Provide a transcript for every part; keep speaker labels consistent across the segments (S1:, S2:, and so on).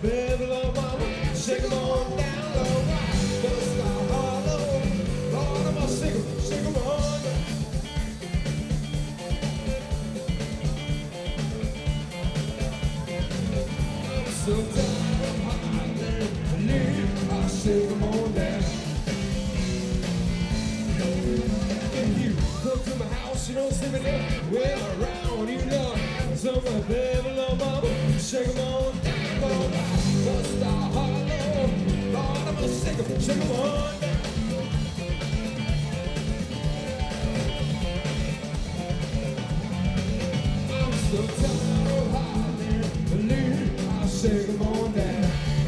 S1: baby, little mama, shake 'em on down low. Don't stop hollow, Lord, I'm gonna shake 'em on down. I'm so tired of hiding, leave, I'll shake 'em on down. If you come to my house, you don't see me there, well around, you know. So my baby, little mama, shake 'em on down, Lord, don't stop hollow, Lord, I'm gonna shake 'em on down. I'm so tired of hiding, believe I'll shake 'em on down.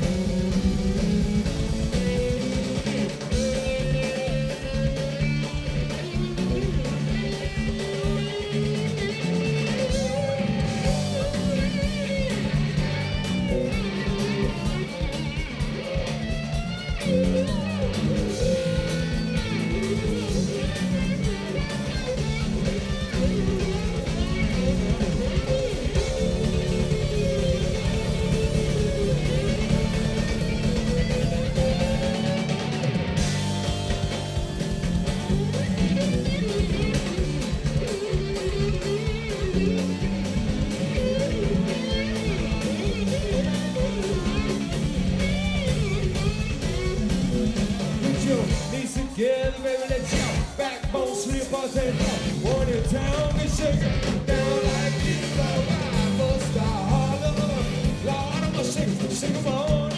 S1: Together, baby, let your backbone slip on that door. When your town gets shaken down like this, Lord, I must start hollow. Lord, I'm gonna shake 'em on.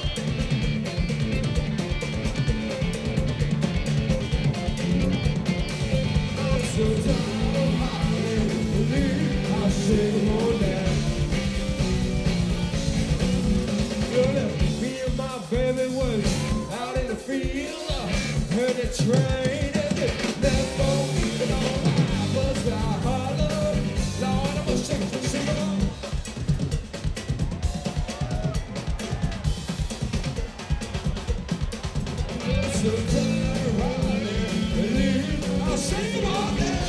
S1: I'm so tired of hiding, believe I'll shake 'em on down. Me and my baby was out in the field. Heard the train and it left for me, and all I was a hollow. Lord, I'm gonna shake 'em on. I'm so tired of hiding, believe I'll shake 'em all down.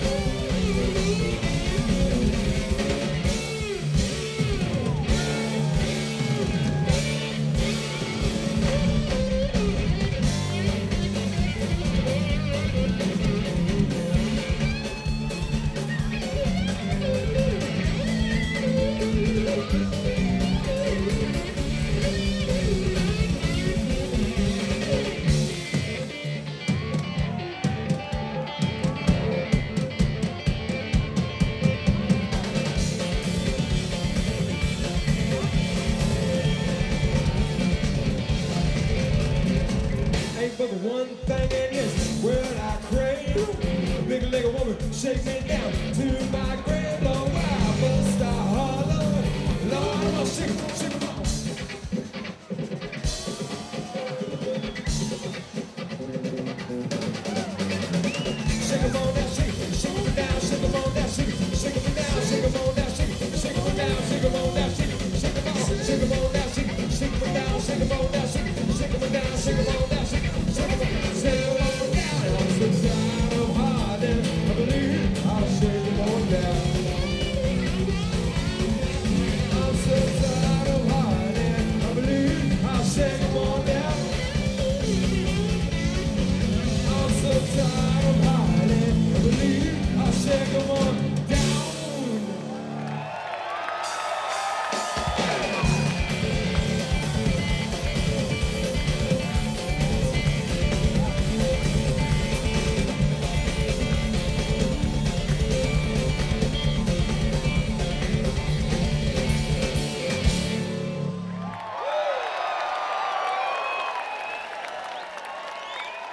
S1: But the one thing in this world I crave, a big-legged woman shake me down to my grave. Lord, I must start hollow. Lord, I'm gonna shake 'em on. Shake 'em on down, shake 'em down, shake 'em on down, shake 'em down, shake 'em on down, shake 'em down, shake 'em down, shake 'em on down, shake 'em on, shake 'em on down, shake 'em down, shake 'em down, shake 'em on down, shake 'em on, shake 'em on down, shake 'em on down. I'm so tired of hiding, I believe I'll shake 'em on down. I'm so tired of hiding, I believe I'll shake 'em on down. I'm so tired of hiding, I believe I'll shake 'em on down.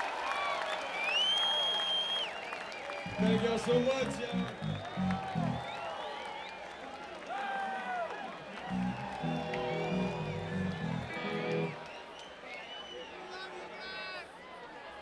S1: Thank y'all so much, y'all.